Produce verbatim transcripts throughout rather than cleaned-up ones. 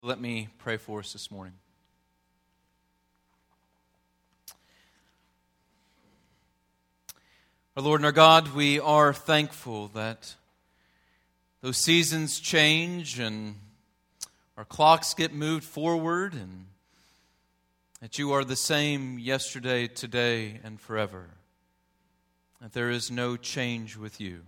Let me pray for us this morning. Our Lord and our God, we are thankful that those seasons change and our clocks get moved forward, and that you are the same yesterday, today, and forever. That there is no change with you.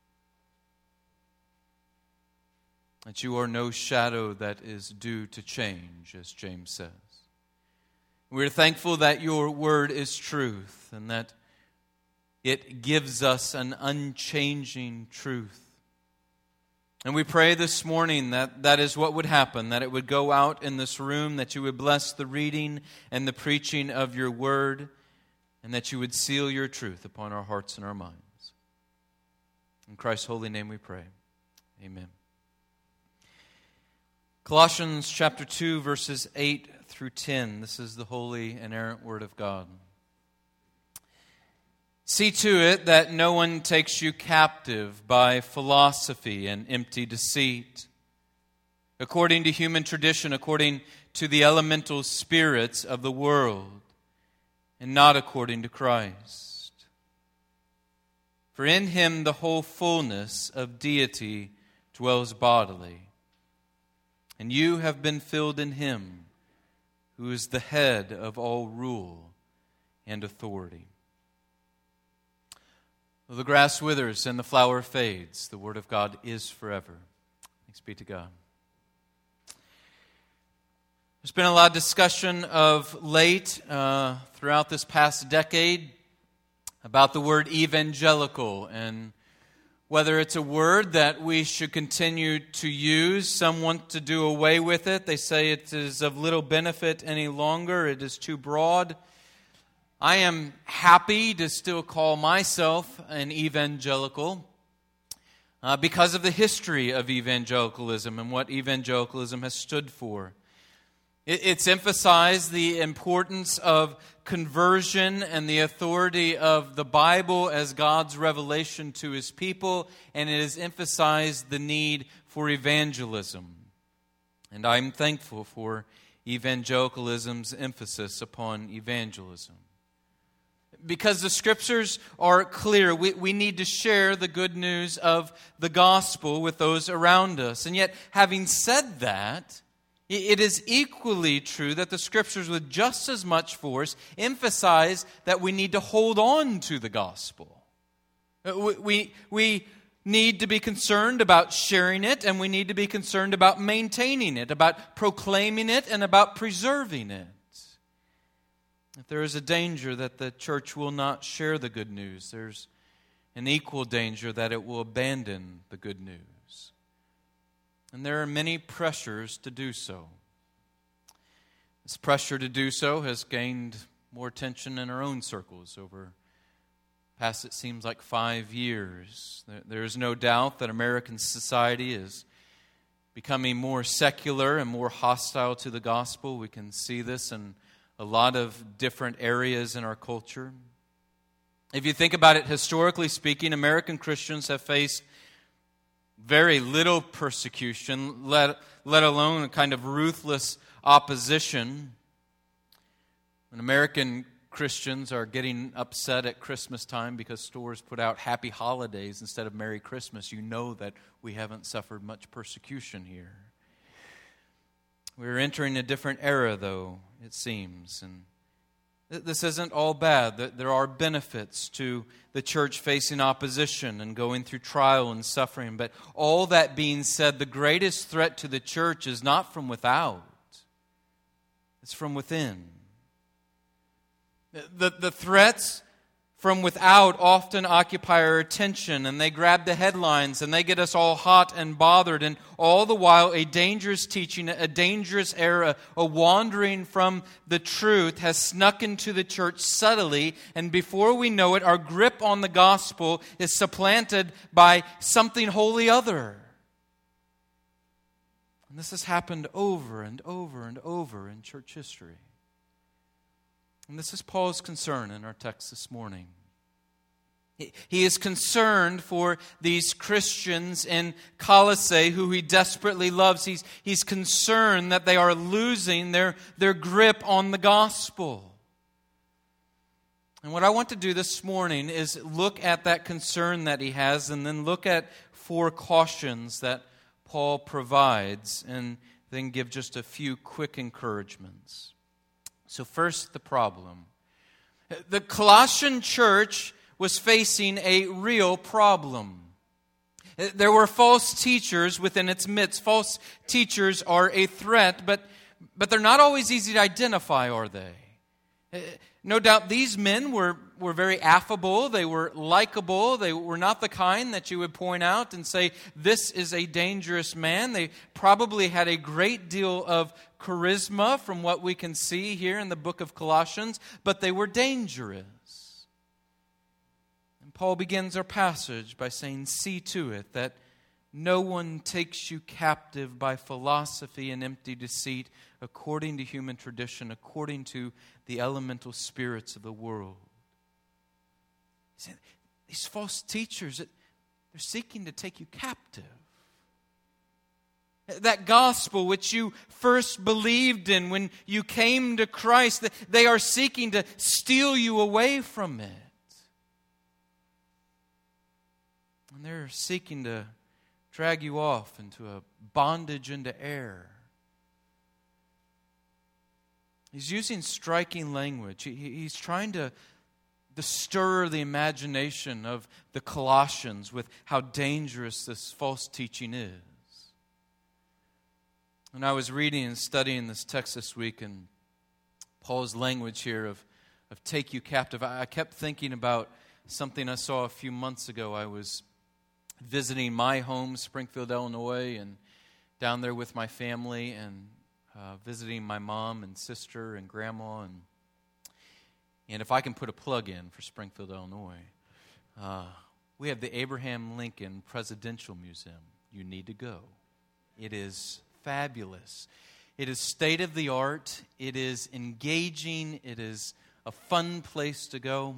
That you are no shadow that is due to change, as James says. We're thankful that your word is truth and that it gives us an unchanging truth. And we pray this morning that that is what would happen, that it would go out in this room, that you would bless the reading and the preaching of your word, and that you would seal your truth upon our hearts and our minds. In Christ's holy name we pray. Amen. Colossians chapter two, verses eight through ten. This is the holy, inerrant word of God. See to it that no one takes you captive by philosophy and empty deceit, according to human tradition, according to the elemental spirits of the world, and not according to Christ. For in him the whole fullness of deity dwells bodily, and you have been filled in him, who is the head of all rule and authority. Though the grass withers and the flower fades, the word of God is forever. Thanks be to God. There's been a lot of discussion of late, uh, throughout this past decade, about the word evangelical and whether it's a word that we should continue to use. Some want to do away with it. They say it is of little benefit any longer. It is too broad. I am happy to still call myself an evangelical uh, because of the history of evangelicalism and what evangelicalism has stood for. It, it's emphasized the importance of conversion and the authority of the Bible as God's revelation to His people, and it has emphasized the need for evangelism. And I'm thankful for evangelicalism's emphasis upon evangelism. Because the Scriptures are clear, we, we need to share the good news of the gospel with those around us. And yet, having said that, it is equally true that the Scriptures, with just as much force, emphasize that we need to hold on to the gospel. We, we, we need to be concerned about sharing it, and we need to be concerned about maintaining it, about proclaiming it, and about preserving it. If there is a danger that the church will not share the good news, there's an equal danger that it will abandon the good news. And there are many pressures to do so. This pressure to do so has gained more attention in our own circles over past, it seems like, five years. There is no doubt that American society is becoming more secular and more hostile to the gospel. We can see this in a lot of different areas in our culture. If you think about it, historically speaking, American Christians have faced very little persecution, let, let alone a kind of ruthless opposition. When American Christians are getting upset at Christmas time because stores put out Happy Holidays instead of Merry Christmas, you know that we haven't suffered much persecution here. We're entering a different era, though, it seems. And this isn't all bad. There are benefits to the church facing opposition and going through trial and suffering. But all that being said, the greatest threat to the church is not from without. It's from within. The, the threats from without often occupy our attention, and they grab the headlines, and they get us all hot and bothered, and all the while a dangerous teaching, a dangerous error, a wandering from the truth has snuck into the church subtly, and before we know it, our grip on the gospel is supplanted by something wholly other. And this has happened over and over and over in church history. And this is Paul's concern in our text this morning. He is concerned for these Christians in Colossae who he desperately loves. He's, he's concerned that they are losing their, their grip on the gospel. And what I want to do this morning is look at that concern that he has and then look at four cautions that Paul provides and then give just a few quick encouragements. So first, the problem. The Colossian church was facing a real problem. There were false teachers within its midst. False teachers are a threat, but, but they're not always easy to identify, are they? No doubt these men were, were very affable. They were likable. They were not the kind that you would point out and say, this is a dangerous man. They probably had a great deal of charisma from what we can see here in the book of Colossians, but they were dangerous. Paul begins our passage by saying, see to it that no one takes you captive by philosophy and empty deceit, according to human tradition, according to the elemental spirits of the world. He said, these false teachers, they're seeking to take you captive. That gospel which you first believed in when you came to Christ, they are seeking to steal you away from it. And they're seeking to drag you off into a bondage into error. He's using striking language. He, he's trying to, to stir the imagination of the Colossians with how dangerous this false teaching is. And I was reading and studying this text this week, and Paul's language here of, of take you captive, I, I kept thinking about something I saw a few months ago. I was visiting my home, Springfield, Illinois, and down there with my family, and uh, visiting my mom and sister and grandma. And and if I can put a plug in for Springfield, Illinois, uh, we have the Abraham Lincoln Presidential Museum. You need to go. It is fabulous. It is state-of-the-art. It is engaging. It is a fun place to go.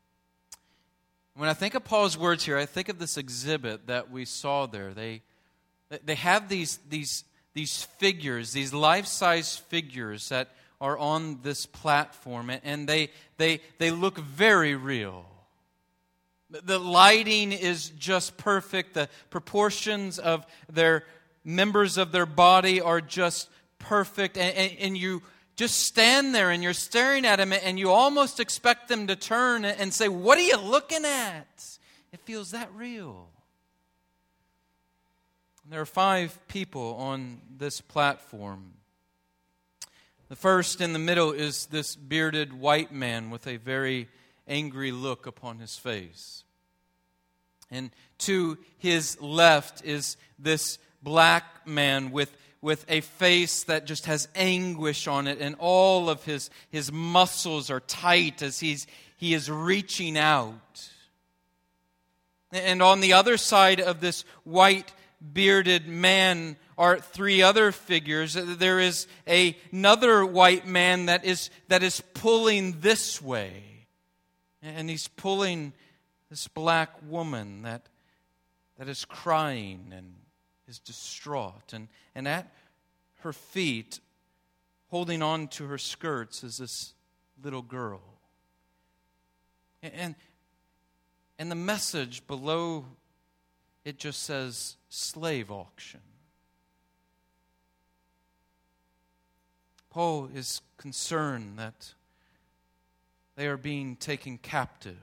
When I think of Paul's words here, I think of this exhibit that we saw there. They they have these these these figures, these life-size figures that are on this platform, and they they they look very real. The lighting is just perfect. The proportions of their members of their body are just perfect, and, and, and you just stand there and you're staring at them and you almost expect them to turn and say, what are you looking at? It feels that real. There are five people on this platform. The first in the middle is this bearded white man with a very angry look upon his face. And to his left is this black man with with a face that just has anguish on it, and all of his, his muscles are tight as he's he is reaching out. And on the other side of this white bearded man are three other figures. There is a, another white man that is that is pulling this way. And he's pulling this black woman that that is crying and is distraught. And, and at her feet, holding on to her skirts, is this little girl. And, and the message below, it just says, slave auction. Paul is concerned that they are being taken captive.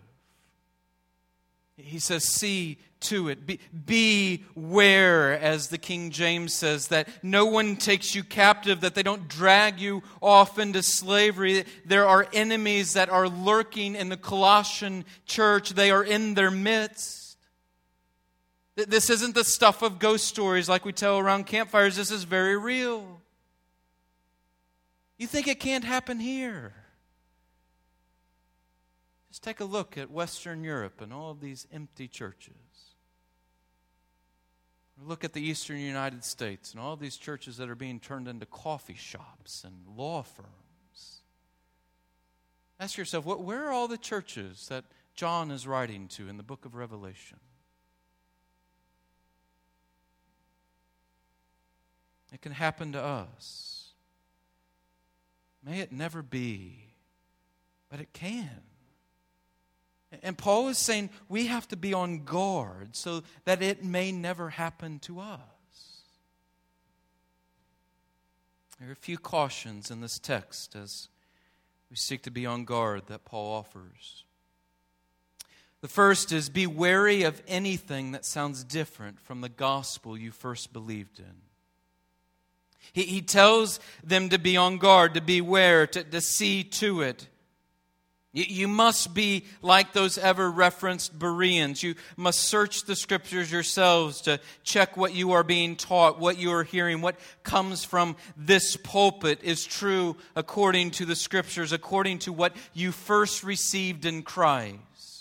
He says, see to it. Be, beware, as the King James says, that no one takes you captive, that they don't drag you off into slavery. There are enemies that are lurking in the Colossian church. They are in their midst. This isn't the stuff of ghost stories like we tell around campfires. This is very real. You think it can't happen here? Just take a look at Western Europe and all of these empty churches. Or look at the Eastern United States and all of these churches that are being turned into coffee shops and law firms. Ask yourself, what, where are all the churches that John is writing to in the book of Revelation. It can happen to us. May it never be, but it can. And Paul is saying we have to be on guard so that it may never happen to us. There are a few cautions in this text as we seek to be on guard that Paul offers. The first is, be wary of anything that sounds different from the gospel you first believed in. He, he tells them to be on guard, to beware, to, to see to it. You, you must be like those ever-referenced Bereans. You must search the Scriptures yourselves to check what you are being taught, what you are hearing, what comes from this pulpit is true according to the Scriptures, according to what you first received in Christ.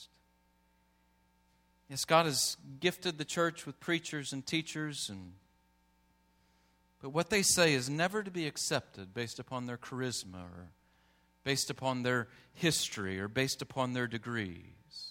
Yes, God has gifted the church with preachers and teachers, and but what they say is never to be accepted based upon their charisma or based upon their history or based upon their degrees.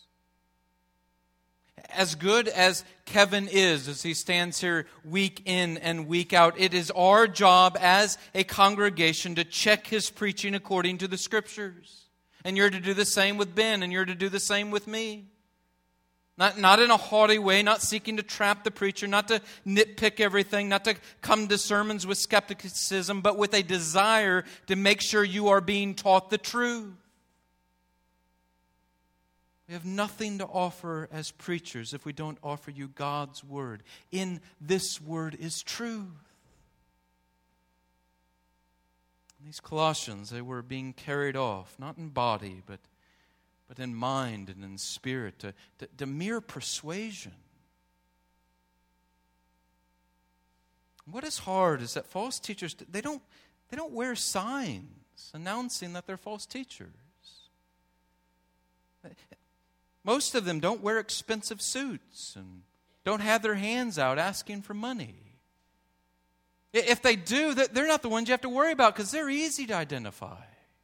As good as Kevin is, as he stands here week in and week out, it is our job as a congregation to check his preaching according to the Scriptures. And you're to do the same with Ben, and you're to do the same with me. Not, not in a haughty way, not seeking to trap the preacher, not to nitpick everything, not to come to sermons with skepticism, but with a desire to make sure you are being taught the truth. We have nothing to offer as preachers if we don't offer you God's Word. In this Word is truth. These Colossians, they were being carried off, not in body, but but in mind and in spirit, to, to, to mere persuasion. What is hard is that false teachers, they don't, they don't wear signs announcing that they're false teachers. Most of them don't wear expensive suits and don't have their hands out asking for money. If they do, they're not the ones you have to worry about because they're easy to identify.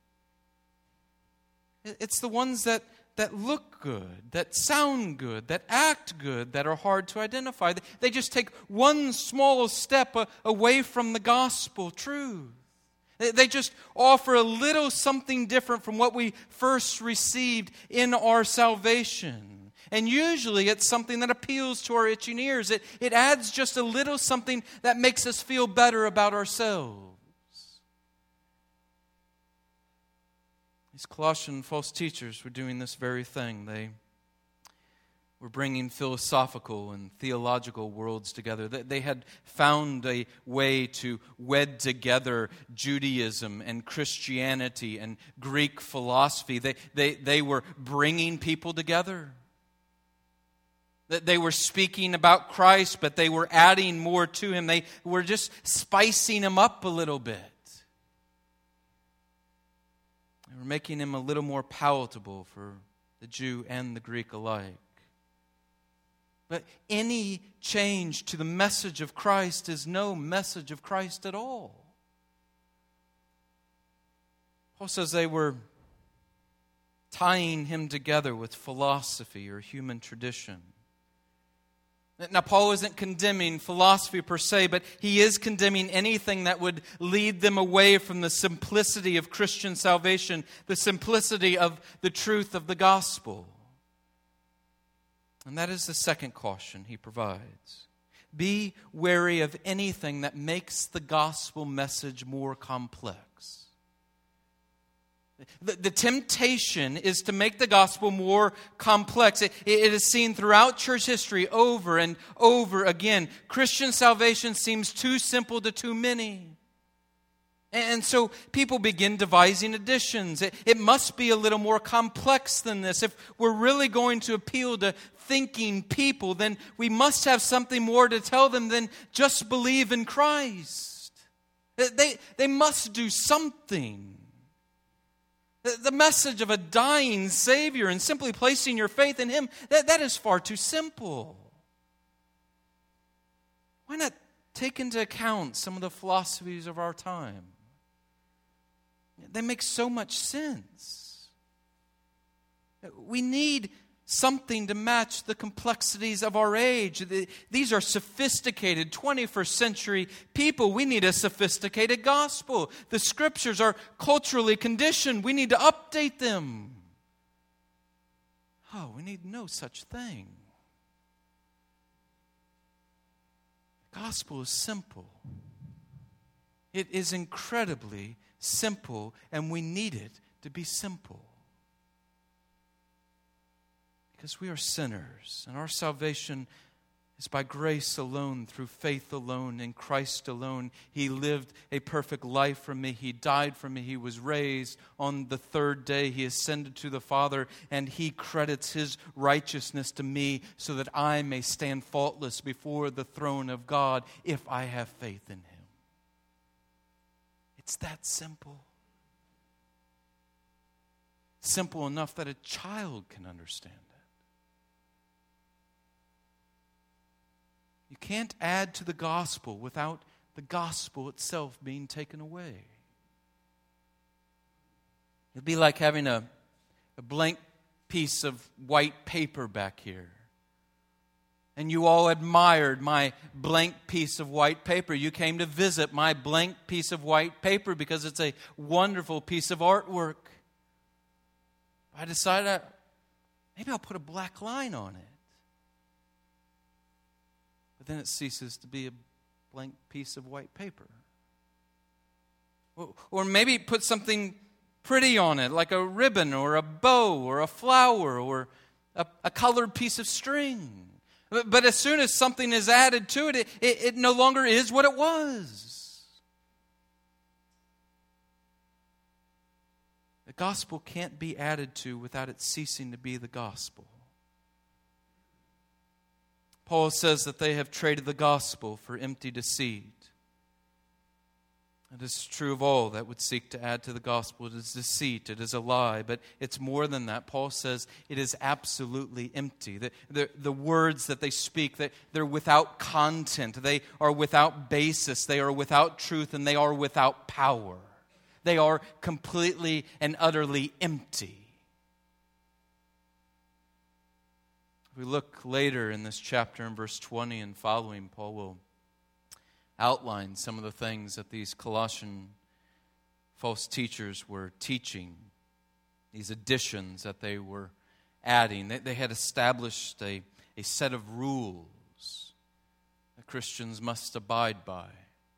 It's the ones that, that look good, that sound good, that act good, that are hard to identify. They just take one small step away from the gospel truth. They just offer a little something different from what we first received in our salvation. And usually it's something that appeals to our itching ears. It, it adds just a little something that makes us feel better about ourselves. These Colossian false teachers were doing this very thing. They were bringing philosophical and theological worlds together. They had found a way to wed together Judaism and Christianity and Greek philosophy. They, they, they were bringing people together. They were speaking about Christ, but they were adding more to Him. They were just spicing Him up a little bit. They were making Him a little more palatable for the Jew and the Greek alike. But any change to the message of Christ is no message of Christ at all. Paul says they were tying Him together with philosophy or human tradition. Now, Paul isn't condemning philosophy per se, but he is condemning anything that would lead them away from the simplicity of Christian salvation, the simplicity of the truth of the gospel. And that is the second caution he provides. Be wary of anything that makes the gospel message more complex. The, the temptation is to make the gospel more complex. It, it is seen throughout church history over and over again. Christian salvation seems too simple to too many. And so people begin devising additions. It, it must be a little more complex than this. If we're really going to appeal to thinking people, then we must have something more to tell them than just believe in Christ. They, they must do something. The message of a dying Savior and simply placing your faith in Him, that, that is far too simple. Why not take into account some of the philosophies of our time? They make so much sense. We need something to match the complexities of our age. These are sophisticated twenty-first century people. We need a sophisticated gospel. The Scriptures are culturally conditioned. We need to update them. Oh, we need no such thing. The gospel is simple. It is incredibly simple, and we need it to be simple. Because we are sinners, and our salvation is by grace alone, through faith alone, in Christ alone. He lived a perfect life for me. He died for me. He was raised on the third day. He ascended to the Father, and He credits His righteousness to me so that I may stand faultless before the throne of God if I have faith in Him. It's that simple. Simple enough that a child can understand it. You can't add to the gospel without the gospel itself being taken away. It'd be like having a, a blank piece of white paper back here. And you all admired my blank piece of white paper. You came to visit my blank piece of white paper because it's a wonderful piece of artwork. I decided I, maybe I'll put a black line on it. But then it ceases to be a blank piece of white paper. Or maybe put something pretty on it, like a ribbon or a bow or a flower or a, a colored piece of string. But, but as soon as something is added to it, it, it, it no longer is what it was. The gospel can't be added to without it ceasing to be the gospel. Paul says that they have traded the gospel for empty deceit. It is true of all that would seek to add to the gospel. It is deceit. It is a lie. But it's more than that. Paul says it is absolutely empty. The, the, the words that they speak, that they're without content. They are without basis. They are without truth. And they are without power. They are completely and utterly empty. We look later in this chapter in verse twenty and following, Paul will outline some of the things that these Colossian false teachers were teaching, these additions that they were adding. They, they had established a, a set of rules that Christians must abide by.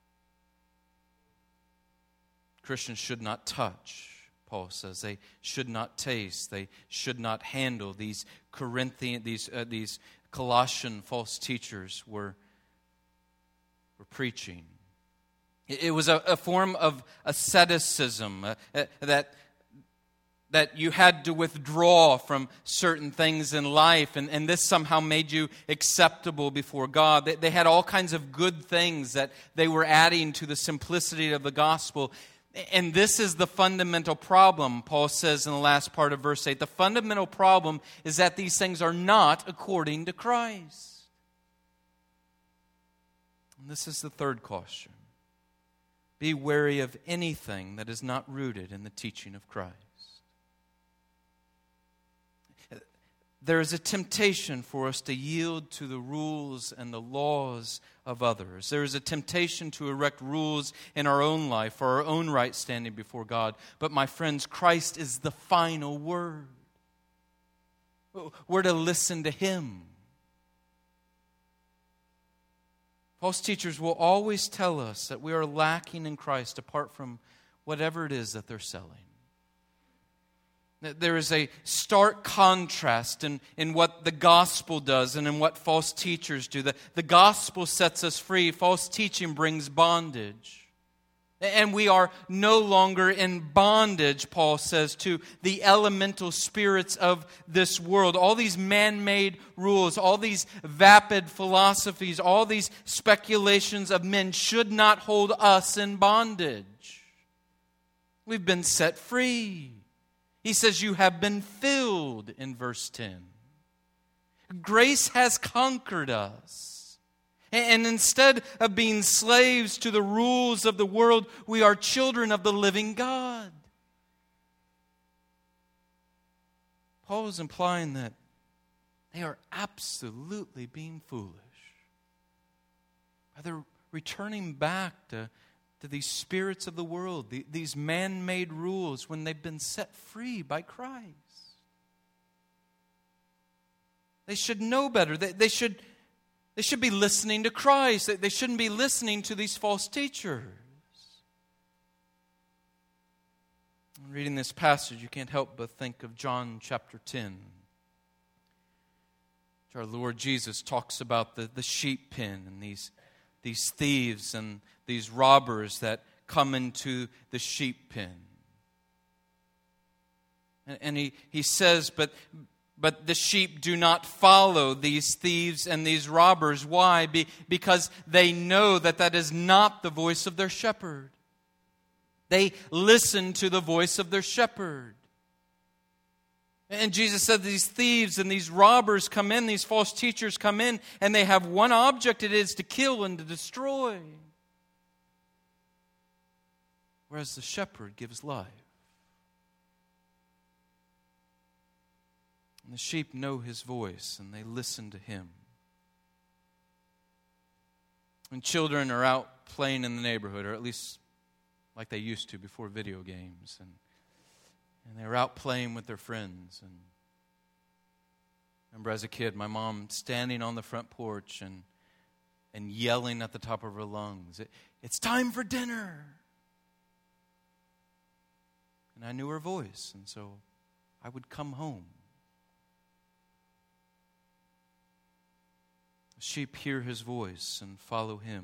Christians should not touch. Paul says they should not taste, they should not handle. These Corinthian, these uh, these Colossian false teachers were were preaching. It, it was a, a form of asceticism uh, uh, that that you had to withdraw from certain things in life, and, and this somehow made you acceptable before God. They, they had all kinds of good things that they were adding to the simplicity of the gospel. And this is the fundamental problem, Paul says in the last part of verse eight. The fundamental problem is that these things are not according to Christ. And this is the third caution. Be wary of anything that is not rooted in the teaching of Christ. There is a temptation for us to yield to the rules and the laws of others. There is a temptation to erect rules in our own life for our own right standing before God. But my friends, Christ is the final word. We're to listen to Him. False teachers will always tell us that we are lacking in Christ apart from whatever it is that they're selling. There is a stark contrast in, in what the gospel does and in what false teachers do. The, the gospel sets us free. False teaching brings bondage. And we are no longer in bondage, Paul says, to the elemental spirits of this world. All these man-made rules, all these vapid philosophies, all these speculations of men should not hold us in bondage. We've been set free. He says you have been filled in verse ten. Grace has conquered us. And instead of being slaves to the rules of the world, we are children of the living God. Paul is implying that they are absolutely being foolish. They're returning back to, to these spirits of the world, the, these man-made rules when they've been set free by Christ. They should know better. They, they should, they should be listening to Christ. They, they shouldn't be listening to these false teachers. Reading this passage, you can't help but think of John chapter ten. Our Lord Jesus talks about the, the sheep pen and these, these thieves and these robbers that come into the sheep pen. And, and he, he says, but, but the sheep do not follow these thieves and these robbers. Why? Be, because they know that that is not the voice of their shepherd. They listen to the voice of their shepherd. And Jesus said these thieves and these robbers come in, these false teachers come in, and they have one object, it is to kill and to destroy. Whereas the shepherd gives life. And the sheep know his voice and they listen to him. When children are out playing in the neighborhood, or at least like they used to before video games, and And they were out playing with their friends. And I remember as a kid, my mom standing on the front porch and and yelling at the top of her lungs, it, "It's time for dinner!" And I knew her voice, and so I would come home. The sheep hear his voice and follow him.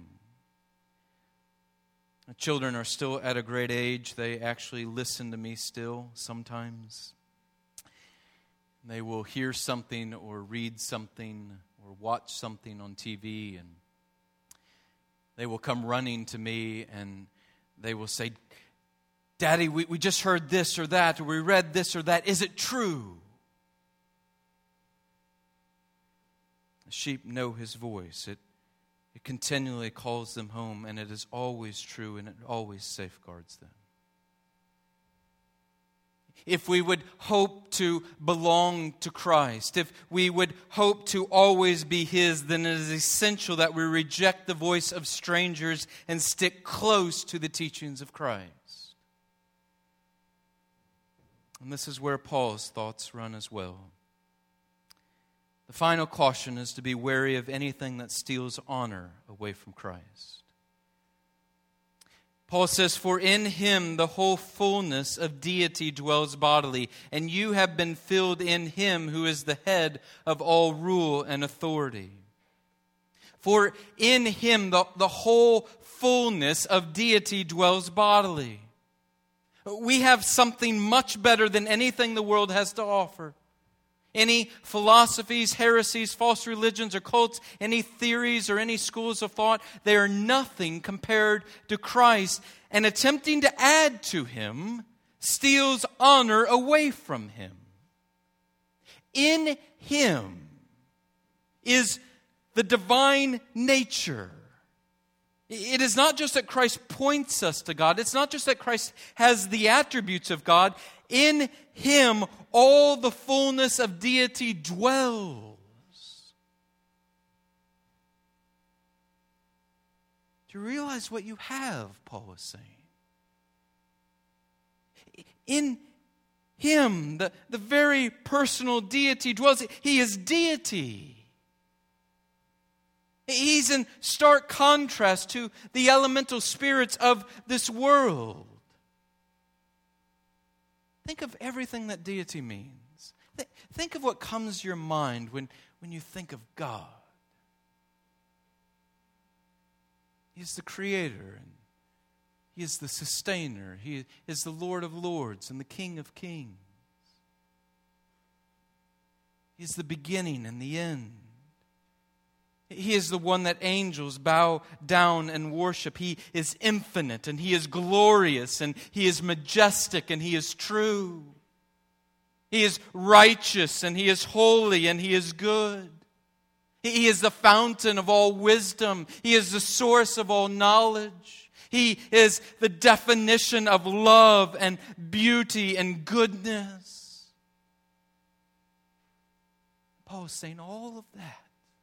The children are still at a great age. They actually listen to me still sometimes. They will hear something or read something or watch something on T V, and they will come running to me and they will say, "Daddy, we, we just heard this or that, or we read this or that. Is it true?" The sheep know his voice. It It continually calls them home, and it is always true, and it always safeguards them. If we would hope to belong to Christ, if we would hope to always be His, then it is essential that we reject the voice of strangers and stick close to the teachings of Christ. And this is where Paul's thoughts run as well. The final caution is to be wary of anything that steals honor away from Christ. Paul says, "For in Him the whole fullness of deity dwells bodily, and you have been filled in Him who is the head of all rule and authority." For in Him the, the whole fullness of deity dwells bodily. We have something much better than anything the world has to offer. Any philosophies, heresies, false religions, or cults, any theories or any schools of thought, they are nothing compared to Christ. And attempting to add to Him steals honor away from Him. In Him is the divine nature. It is not just that Christ points us to God. It's not just that Christ has the attributes of God. In Him, all the fullness of deity dwells. Do you realize what you have, Paul is saying? In Him, the, the very personal deity dwells. He is deity. He's in stark contrast to the elemental spirits of this world. Think of everything that deity means. Th- think of what comes to your mind when, when you think of God. He is the Creator, and He is the Sustainer. He is the Lord of Lords and the King of Kings. He is the beginning and the end. He is the one that angels bow down and worship. He is infinite and He is glorious and He is majestic and He is true. He is righteous and He is holy and He is good. He is the fountain of all wisdom. He is the source of all knowledge. He is the definition of love and beauty and goodness. Paul is saying all of that,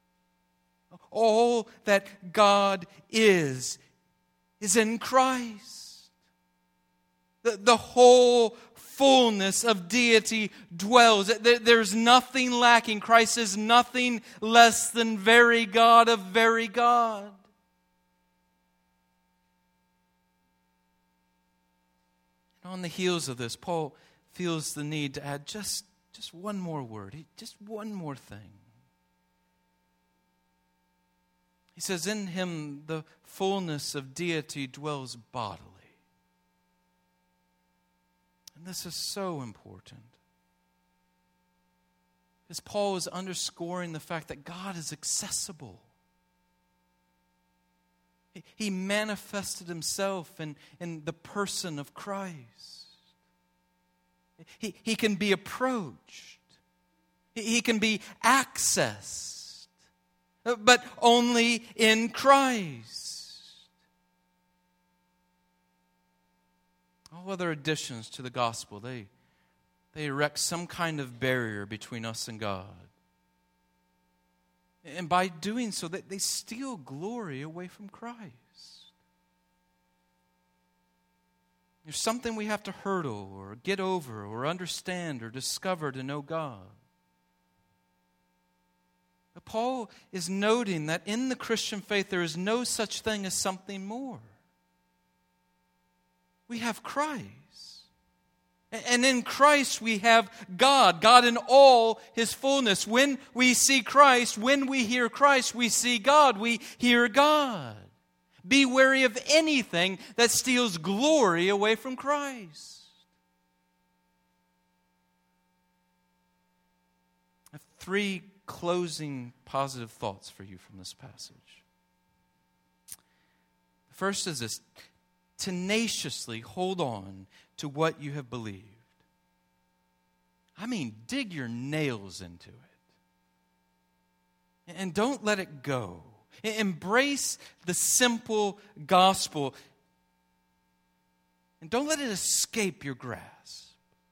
all that God is, is in Christ. The, the whole fullness of deity dwells. There, there's nothing lacking. Christ is nothing less than very God of very God. And on the heels of this, Paul feels the need to add just, just one more word, just one more thing. He says, in him the fullness of deity dwells bodily. And this is so important. Because Paul is underscoring the fact that God is accessible. He, he manifested himself in, in the person of Christ. He, he can be approached. He, he can be accessed. But only in Christ. All other additions to the gospel, they, they erect some kind of barrier between us and God. And by doing so, they, they steal glory away from Christ. There's something we have to hurdle or get over or understand or discover to know God. But Paul is noting that in the Christian faith there is no such thing as something more. We have Christ. And in Christ we have God, God in all His fullness. When we see Christ, when we hear Christ, we see God, we hear God. Be wary of anything that steals glory away from Christ. I have three closing positive thoughts for you from this passage. The first is this: tenaciously hold on to what you have believed. I mean, dig your nails into it. And don't let it go. Embrace the simple gospel. And don't let it escape your grasp.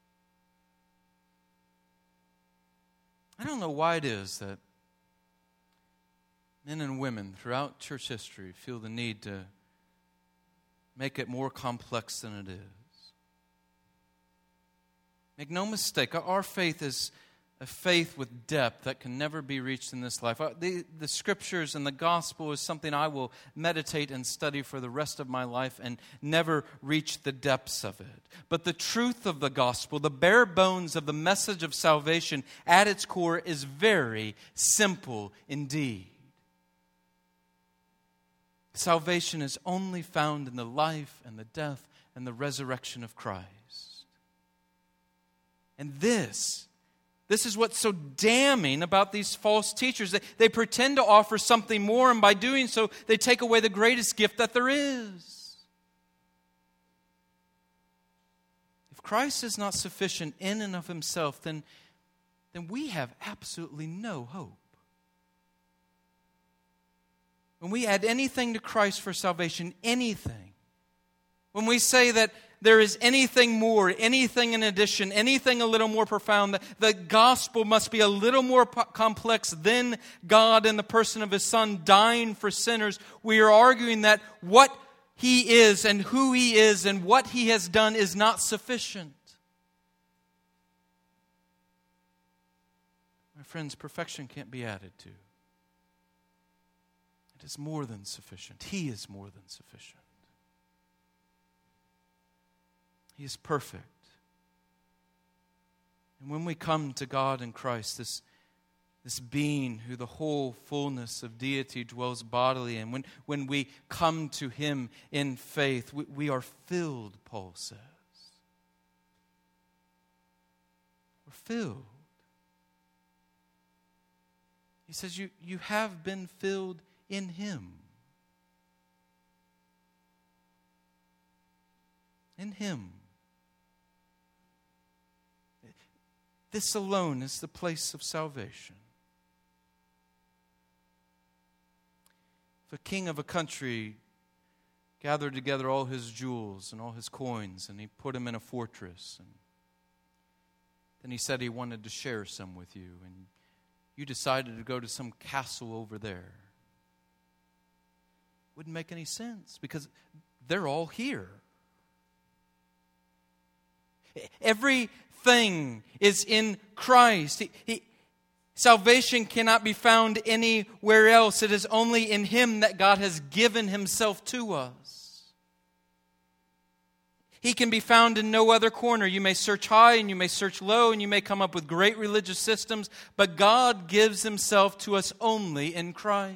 I don't know why it is that men and women throughout church history feel the need to make it more complex than it is. Make no mistake, our faith is a faith with depth that can never be reached in this life. The, the Scriptures and the gospel is something I will meditate and study for the rest of my life and never reach the depths of it. But the truth of the gospel, the bare bones of the message of salvation at its core is very simple indeed. Salvation is only found in the life and the death and the resurrection of Christ. And this This is what's so damning about these false teachers. They, they pretend to offer something more, and by doing so, they take away the greatest gift that there is. If Christ is not sufficient in and of himself, then, then we have absolutely no hope. When we add anything to Christ for salvation, anything, when we say that there is anything more, anything in addition, anything a little more profound, the, the gospel must be a little more po- complex than God in the person of His Son dying for sinners. We are arguing that what He is and who He is and what He has done is not sufficient. My friends, perfection can't be added to. It is more than sufficient. He is more than sufficient. He is perfect. And when we come to God in Christ, this, this being who the whole fullness of deity dwells bodily in, when, when we come to Him in faith, we, we are filled, Paul says. We're filled. He says you, you have been filled in Him. In Him. This alone is the place of salvation. If a king of a country gathered together all his jewels and all his coins, and he put them in a fortress, and then he said he wanted to share some with you, and you decided to go to some castle over there. Wouldn't make any sense because they're all here. Everything is in Christ. He, he, salvation cannot be found anywhere else. It is only in Him that God has given Himself to us. He can be found in no other corner. You may search high and you may search low and you may come up with great religious systems, but God gives Himself to us only in Christ.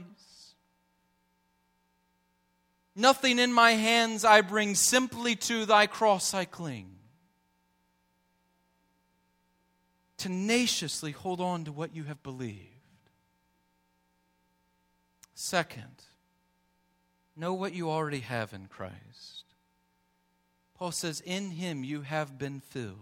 Nothing in my hands I bring, simply to Thy cross I cling. Tenaciously hold on to what you have believed. Second, know what you already have in Christ. Paul says, in Him you have been filled.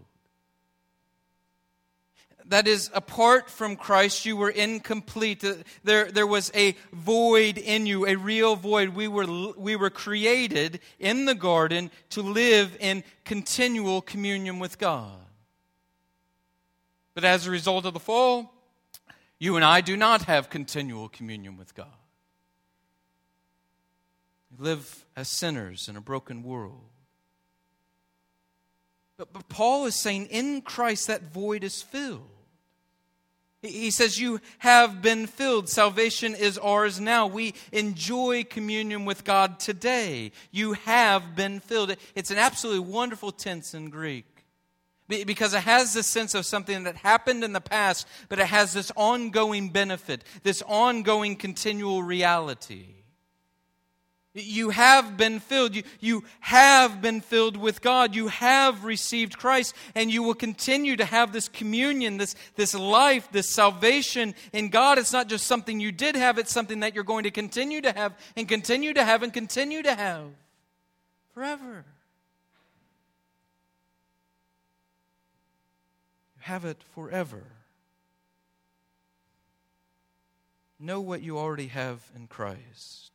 That is, apart from Christ, you were incomplete. There, there was a void in you, a real void. We were, we were created in the garden to live in continual communion with God. But as a result of the fall, you and I do not have continual communion with God. We live as sinners in a broken world. But, but Paul is saying in Christ that void is filled. He says you have been filled. Salvation is ours now. We enjoy communion with God today. You have been filled. It's an absolutely wonderful tense in Greek. Because it has this sense of something that happened in the past, but it has this ongoing benefit, this ongoing continual reality. You have been filled. You, you have been filled with God. You have received Christ, and you will continue to have this communion, this, this life, this salvation in God. It's not just something you did have, it's something that you're going to continue to have, and continue to have, and continue to have forever. Have it forever. Know what you already have in Christ.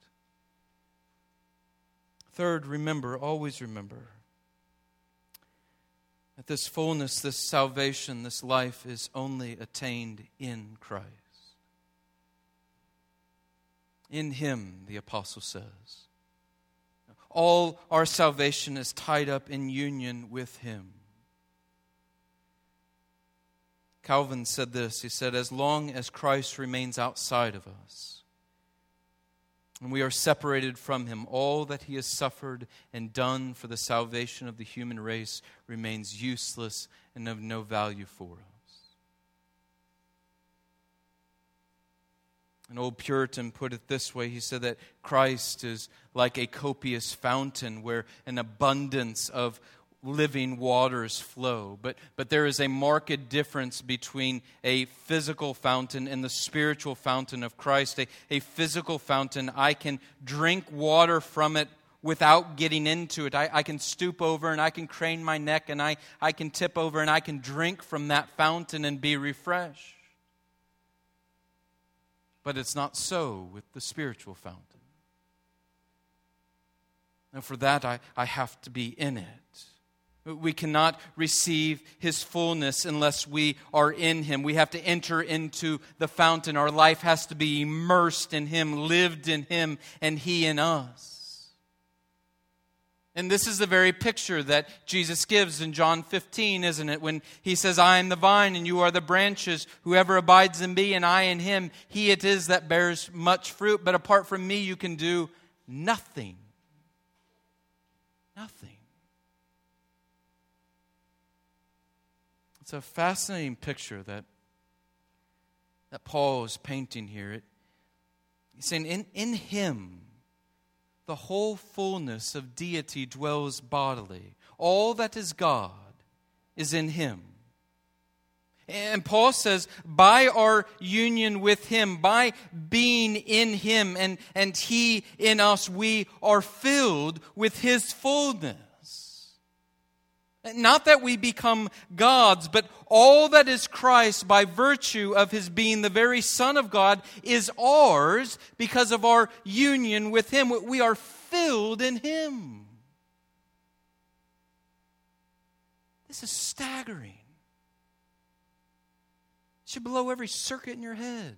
Third, remember, always remember, that this fullness, this salvation, this life is only attained in Christ. In Him, the apostle says, all our salvation is tied up in union with Him. Calvin said this, he said, as long as Christ remains outside of us, and we are separated from Him, all that He has suffered and done for the salvation of the human race remains useless and of no value for us. An old Puritan put it this way, he said that Christ is like a copious fountain where an abundance of living waters flow. But, but there is a marked difference between a physical fountain and the spiritual fountain of Christ. A, a physical fountain, I can drink water from it without getting into it. I, I can stoop over and I can crane my neck and I, I can tip over and I can drink from that fountain and be refreshed. But it's not so with the spiritual fountain. And for that, I, I have to be in it. We cannot receive His fullness unless we are in Him. We have to enter into the fountain. Our life has to be immersed in Him, lived in Him, and He in us. And this is the very picture that Jesus gives in John fifteen, isn't it? When He says, I am the vine and you are the branches. Whoever abides in me and I in him, he it is that bears much fruit. But apart from me, you can do nothing. Nothing. It's a fascinating picture that, that Paul is painting here. It, he's saying in, in Him, the whole fullness of deity dwells bodily. All that is God is in Him. And Paul says, by our union with Him, by being in Him and, and He in us, we are filled with His fullness. Not that we become gods, but all that is Christ by virtue of His being the very Son of God is ours because of our union with Him. We are filled in Him. This is staggering. It should blow every circuit in your head.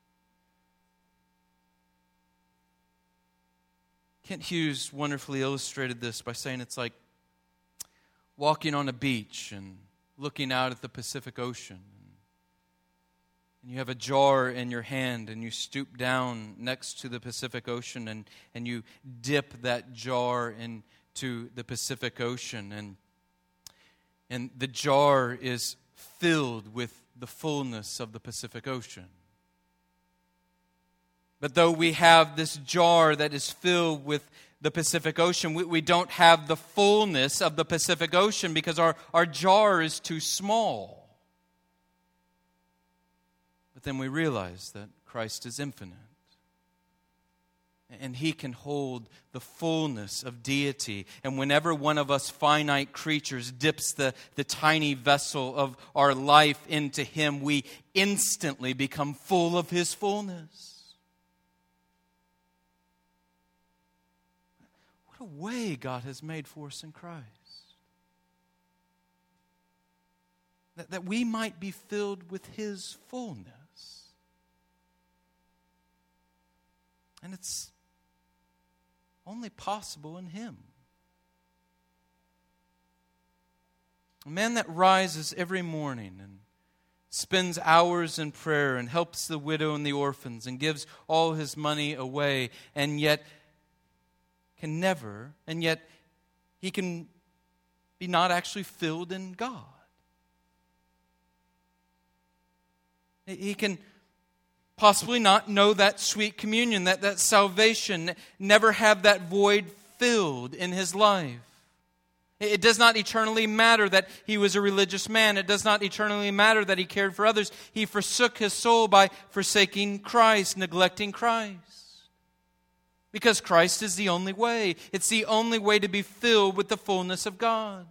Kent Hughes wonderfully illustrated this by saying it's like walking on a beach and looking out at the Pacific Ocean. And you have a jar in your hand and you stoop down next to the Pacific Ocean and, and you dip that jar into the Pacific Ocean. And, and the jar is filled with the fullness of the Pacific Ocean. But though we have this jar that is filled with the Pacific Ocean, we, we don't have the fullness of the Pacific Ocean because our, our jar is too small. But then we realize that Christ is infinite. And He can hold the fullness of deity. And whenever one of us finite creatures dips the, the tiny vessel of our life into Him, we instantly become full of His fullness. What a way God has made for us in Christ. That, that we might be filled with His fullness. And it's only possible in Him. A man that rises every morning and spends hours in prayer and helps the widow and the orphans and gives all his money away, and yet can never, and yet he can be not actually filled in God. He can possibly not know that sweet communion, that, that salvation, never have that void filled in his life. It does not eternally matter that he was a religious man. It does not eternally matter that he cared for others. He forsook his soul by forsaking Christ, neglecting Christ. Because Christ is the only way. It's the only way to be filled with the fullness of God.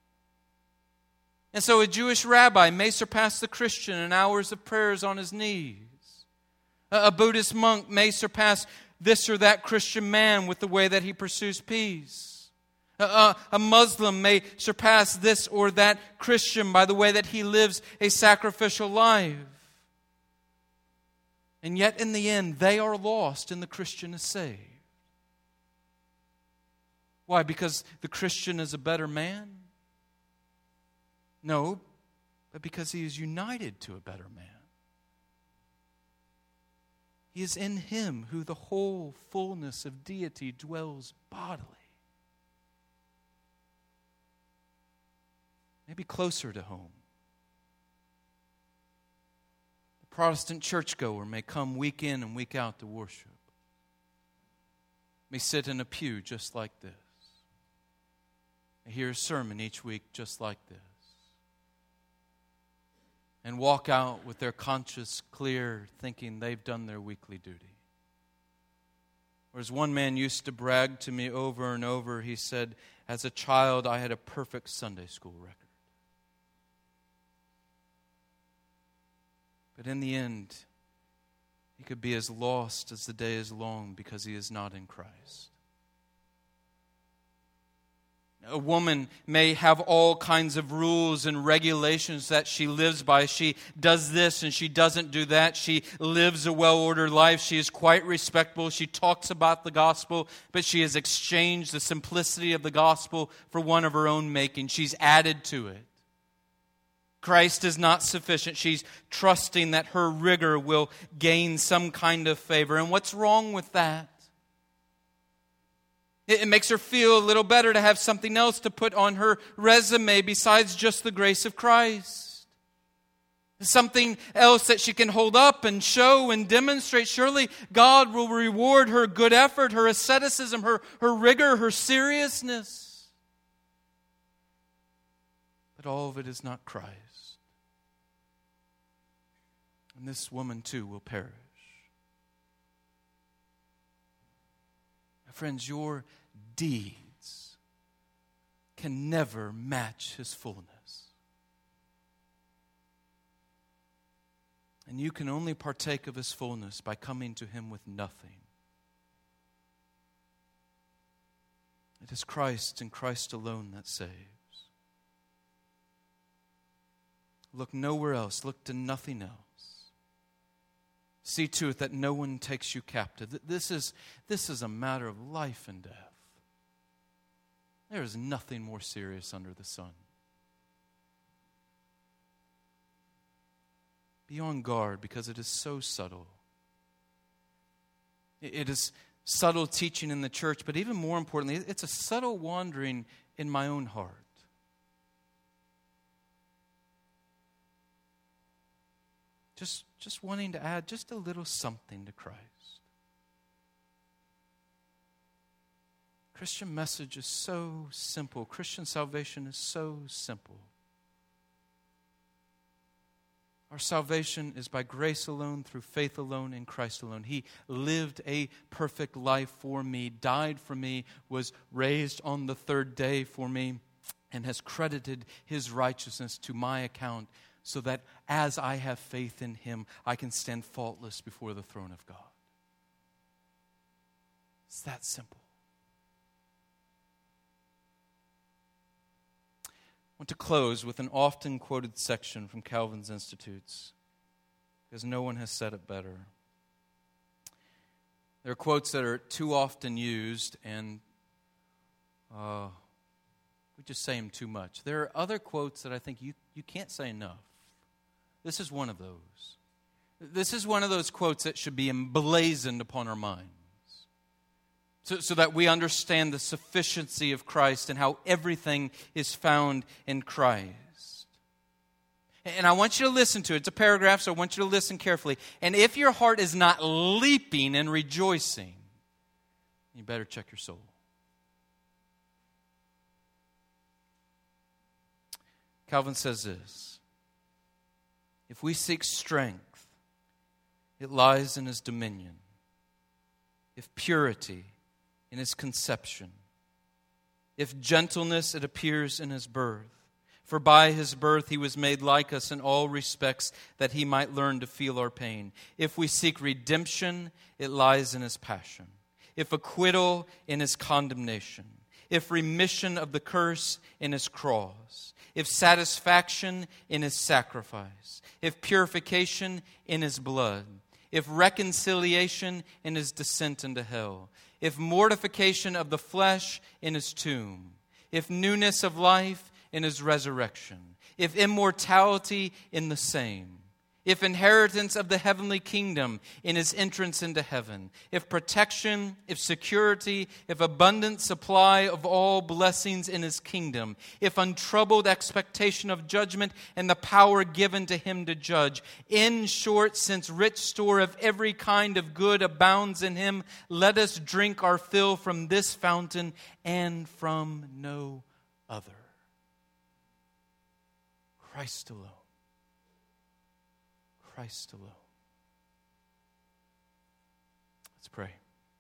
And so a Jewish rabbi may surpass the Christian in hours of prayers on his knees. A Buddhist monk may surpass this or that Christian man with the way that he pursues peace. A, a Muslim may surpass this or that Christian by the way that he lives a sacrificial life. And yet in the end, they are lost and the Christian is saved. Why? Because the Christian is a better man? No, but because he is united to a better man. He is in Him who the whole fullness of deity dwells bodily. Maybe closer to home. The Protestant churchgoer may come week in and week out to worship. May sit in a pew just like this. May hear a sermon each week just like this. And walk out with their conscience clear, thinking they've done their weekly duty. Or as one man used to brag to me over and over, he said, as a child I had a perfect Sunday school record. But in the end, he could be as lost as the day is long because he is not in Christ. A woman may have all kinds of rules and regulations that she lives by. She does this and she doesn't do that. She lives a well-ordered life. She is quite respectable. She talks about the gospel, but she has exchanged the simplicity of the gospel for one of her own making. She's added to it. Christ is not sufficient. She's trusting that her rigor will gain some kind of favor. And what's wrong with that? It makes her feel a little better to have something else to put on her resume besides just the grace of Christ. Something else that she can hold up and show and demonstrate. Surely God will reward her good effort, her asceticism, her, her rigor, her seriousness. But all of it is not Christ. And this woman too will perish. Friends, your deeds can never match His fullness. And you can only partake of His fullness by coming to Him with nothing. It is Christ and Christ alone that saves. Look nowhere else. Look to nothing else. See to it that no one takes you captive. This is, this is a matter of life and death. There is nothing more serious under the sun. Be on guard because it is so subtle. It is subtle teaching in the church, but even more importantly, it's a subtle wandering in my own heart. Just, just wanting to add just a little something to Christ. Christian message is so simple. Christian salvation is so simple. Our salvation is by grace alone, through faith alone, in Christ alone. He lived a perfect life for me, died for me, was raised on the third day for me, and has credited His righteousness to my account, so that as I have faith in Him, I can stand faultless before the throne of God. It's that simple. I want to close with an often quoted section from Calvin's Institutes, because no one has said it better. There are quotes that are too often used, and uh, we just say them too much. There are other quotes that I think you, you can't say enough. This is one of those. This is one of those quotes that should be emblazoned upon our minds, so, so that we understand the sufficiency of Christ and how everything is found in Christ. And I want you to listen to it. It's a paragraph, so I want you to listen carefully. And if your heart is not leaping and rejoicing, you better check your soul. Calvin says this: if we seek strength, it lies in His dominion. If purity, in His conception. If gentleness, it appears in His birth. For by His birth He was made like us in all respects, that He might learn to feel our pain. If we seek redemption, it lies in His passion. If acquittal, in His condemnation. If remission of the curse, in His cross. If satisfaction, in His sacrifice. If purification, in His blood. If reconciliation, in His descent into hell. If mortification of the flesh, in His tomb. If newness of life, in His resurrection. If immortality, in the same. If inheritance of the heavenly kingdom, in His entrance into heaven. If protection, if security, if abundant supply of all blessings in His kingdom. If untroubled expectation of judgment and the power given to Him to judge. In short, since rich store of every kind of good abounds in Him, let us drink our fill from this fountain and from no other. Christ alone. Christ alone. Let's pray.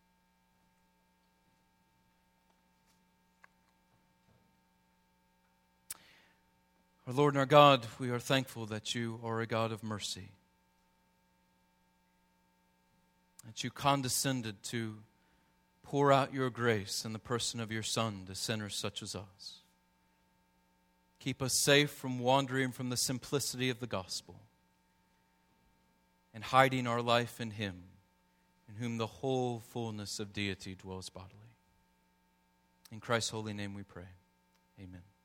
Our Lord and our God, we are thankful that You are a God of mercy, that You condescended to pour out Your grace in the person of Your Son to sinners such as us. Keep us safe from wandering from the simplicity of the gospel, and hiding our life in Him, in whom the whole fullness of deity dwells bodily. In Christ's holy name we pray. Amen.